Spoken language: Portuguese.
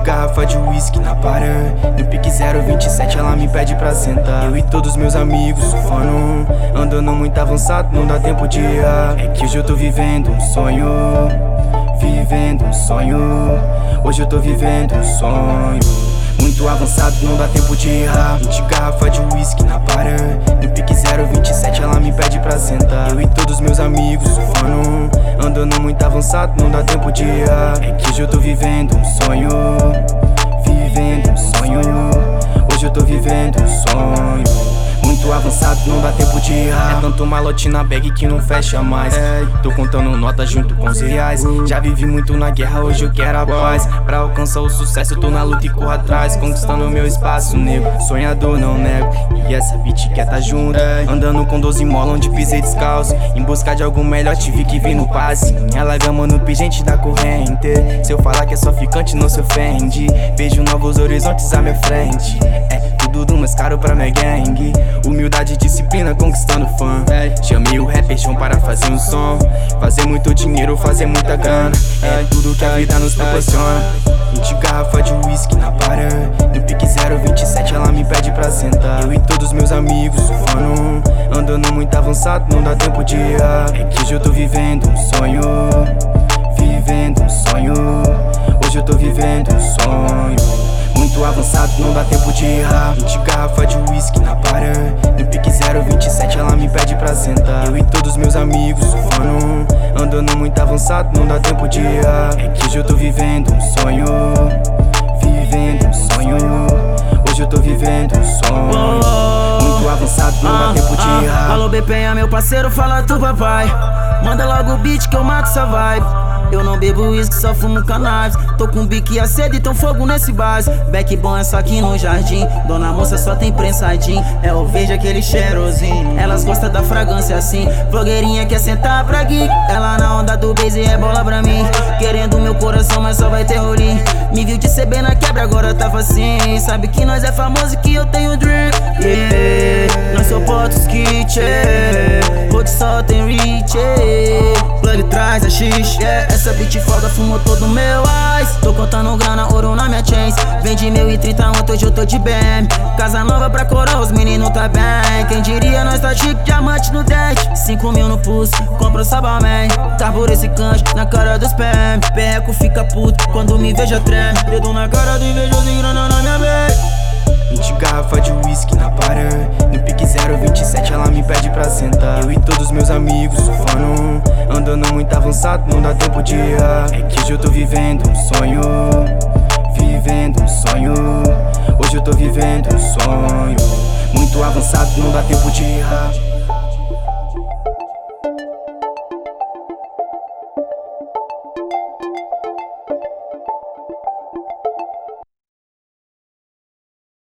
garrafa de uísque na para. No pique 027 ela me pede pra sentar. Eu e todos meus amigos surfando, andando muito avançado, não dá tempo de errar. É que hoje eu tô vivendo um sonho, vivendo um sonho. Hoje eu tô vivendo um sonho muito avançado, não dá tempo de errar. 20 garrafa de uísque na para. No pique 027 ela me pede pra sentar. Eu e todos meus amigos surfando, andando muito avançado, não dá tempo de errar. É que hoje eu tô vivendo um sonho, vivendo um sonho. Hoje eu tô vivendo um sonho muito avançado, não dá tempo de errar. É tanto malote na bag que não fecha mais. Tô contando notas junto com os reais. Já vivi muito na guerra, hoje eu quero a paz. Pra alcançar o sucesso eu tô na luta e corro atrás, conquistando o meu espaço, nego. Sonhador não nego, e essa beat quer tá junto. Andando com 12 mola onde pisei descalço, em busca de algo melhor tive que vir no passe. Ela gama no pingente da corrente. Se eu falar que é só ficante não se ofende. Vejo novos horizontes à minha frente. Tudo mais caro pra minha gangue. Humildade e disciplina conquistando fã. Chamei o rapper chão para fazer um som, fazer muito dinheiro, fazer muita grana. É tudo que a vida nos proporciona. 20 garrafa de uísque na para. No pique 027 ela me pede pra sentar. Eu e todos meus amigos surfando, andando muito avançado, não dá tempo de errar. É que hoje eu tô vivendo um sonho, vivendo um sonho. Hoje eu tô vivendo um sonho muito avançado, não dá tempo de errar. 20 garrafa de uísque na para. No pique 027 ela me pede pra sentar. Eu e todos meus amigos surfando, andando muito avançado, não dá tempo de errar. É que hoje eu tô vivendo um sonho, vivendo um sonho. Hoje eu tô vivendo um sonho muito avançado, não dá tempo de errar. Alô BPA, meu parceiro, fala tu papai. Manda logo o beat que eu mato essa vibe. Eu não bebo uísque, só fumo cannabis. Tô com bique acedo e tem fogo nesse base. Beck bom é só aqui no jardim. Dona moça só tem prensadinho. Eu vejo aquele cheirosinho. Elas gostam da fragrância assim. Blogueirinha quer sentar pra geek. Ela na onda do base e rebola pra mim. Querendo meu coração, mas só vai ter rolinho. Me viu de CB na quebra, agora tava assim. Sabe que nós é famoso e que eu tenho dream. Nós sou potos kit, Road só tem reach, Plug traz a X, Essa beat foda fumou todo meu ice. Tô contando grana, ouro na minha chains. Vendi 1030 ontem, hoje eu tô de BM. Casa nova pra coroa, os meninos tá bem. Quem diria nós tá chique, diamante no dente. 5 mil no pulso, compra o Sabaman. Carbura esse canjo na cara dos PM. Perreco fica puto quando me veja treme. Dedo na cara do invejoso e grana na minha bag. 20 garrafa de uísque na para. No pique 027 ela me pede pra sentar. Eu e todos meus amigos surfando, andando muito avançado, não dá tempo de errar. É que hoje eu tô vivendo um sonho, vivendo um sonho. Hoje eu tô vivendo um sonho muito avançado, não dá tempo de errar.